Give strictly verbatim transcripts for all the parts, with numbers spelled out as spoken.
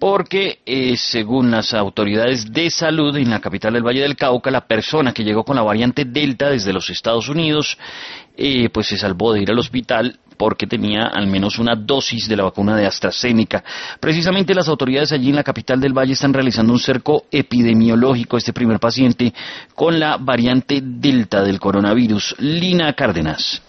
porque eh, según las autoridades de salud en la capital del Valle del Cauca, la persona que llegó con la variante Delta desde los Estados Unidos, eh, pues se salvó de ir al hospital porque tenía al menos una dosis de la vacuna de AstraZeneca. Precisamente las autoridades allí en la capital del Valle están realizando un cerco epidemiológico a este primer paciente con la variante Delta del coronavirus. Lina Cárdenas.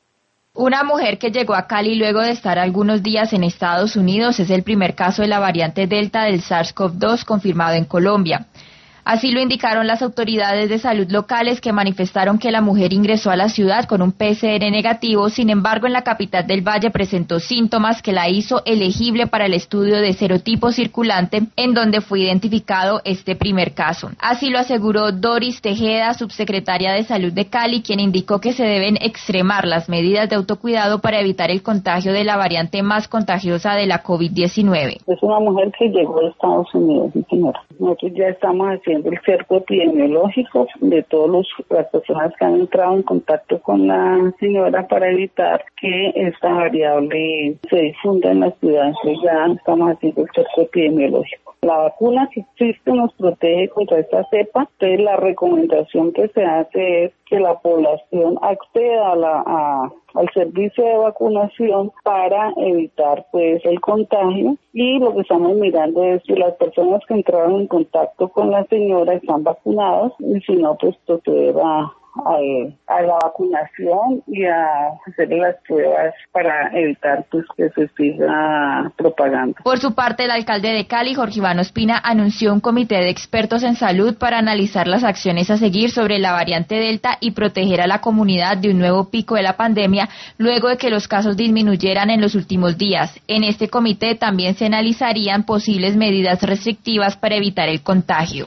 Una mujer que llegó a Cali luego de estar algunos días en Estados Unidos es el primer caso de la variante Delta del SARS-CoV dos confirmado en Colombia. Así lo indicaron las autoridades de salud locales, que manifestaron que la mujer ingresó a la ciudad con un P C R negativo. Sin embargo, en la capital del Valle presentó síntomas que la hizo elegible para el estudio de serotipo circulante, en donde fue identificado este primer caso. Así lo aseguró Doris Tejeda, subsecretaria de Salud de Cali, quien indicó que se deben extremar las medidas de autocuidado para evitar el contagio de la variante más contagiosa de la COVID diecinueve. Es una mujer que llegó de Estados Unidos, sí, señora. Nosotros ya estamos haciendo el cerco epidemiológico de todas las personas que han entrado en contacto con la señora para evitar que esta variable se difunda en la ciudad. Entonces ya estamos haciendo el cerco epidemiológico. La vacuna que existe nos protege contra esta cepa, entonces la recomendación que se hace es que la población acceda a la, a, al servicio de vacunación para evitar pues el contagio, y lo que estamos mirando es si las personas que entraron en contacto con la señora están vacunadas, y si no, pues proceder a A, a la vacunación y a hacer las pruebas para evitar pues que se siga propagando. Por su parte, el alcalde de Cali, Jorge Iván Ospina, anunció un comité de expertos en salud para analizar las acciones a seguir sobre la variante Delta y proteger a la comunidad de un nuevo pico de la pandemia luego de que los casos disminuyeran en los últimos días. En este comité también se analizarían posibles medidas restrictivas para evitar el contagio.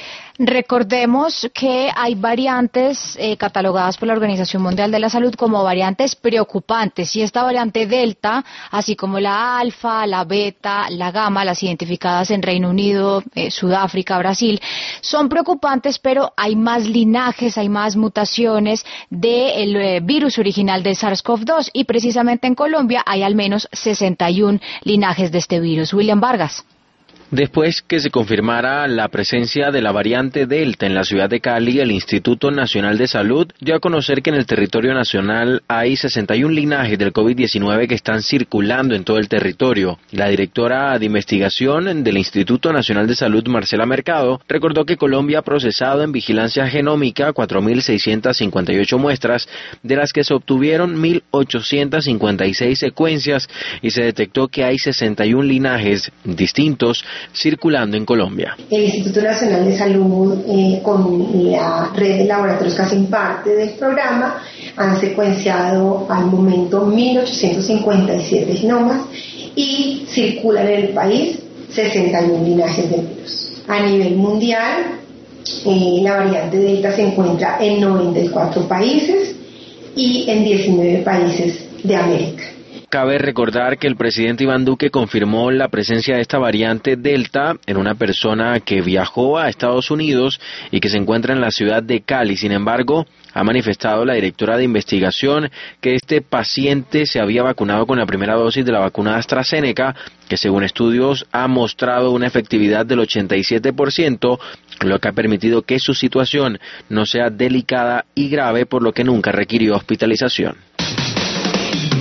Recordemos que hay variantes eh, catalogadas por la Organización Mundial de la Salud como variantes preocupantes, y esta variante Delta, así como la Alfa, la Beta, la Gamma, las identificadas en Reino Unido, eh, Sudáfrica, Brasil, son preocupantes, pero hay más linajes, hay más mutaciones del eh, virus original del SARS-CoV dos, y precisamente en Colombia hay al menos sesenta y uno linajes de este virus. William Vargas. Después que se confirmara la presencia de la variante Delta en la ciudad de Cali, el Instituto Nacional de Salud dio a conocer que en el territorio nacional hay sesenta y uno linajes del COVID diecinueve que están circulando en todo el territorio. La directora de investigación del Instituto Nacional de Salud, Marcela Mercado, recordó que Colombia ha procesado en vigilancia genómica cuatro mil seiscientas cincuenta y ocho muestras, de las que se obtuvieron mil ochocientas cincuenta y seis secuencias, y se detectó que hay sesenta y uno linajes distintos circulando en Colombia. El Instituto Nacional de Salud, eh, con la red de laboratorios que hacen parte del programa, han secuenciado al momento mil ochocientos cincuenta y siete genomas y circulan en el país sesenta y uno linajes de virus. A nivel mundial, eh, la variante Delta se encuentra en noventa y cuatro países y en diecinueve países de América. Cabe recordar que el presidente Iván Duque confirmó la presencia de esta variante Delta en una persona que viajó a Estados Unidos y que se encuentra en la ciudad de Cali. Sin embargo, ha manifestado la directora de investigación que este paciente se había vacunado con la primera dosis de la vacuna AstraZeneca, que según estudios ha mostrado una efectividad del ochenta y siete por ciento, lo que ha permitido que su situación no sea delicada y grave, por lo que nunca requirió hospitalización.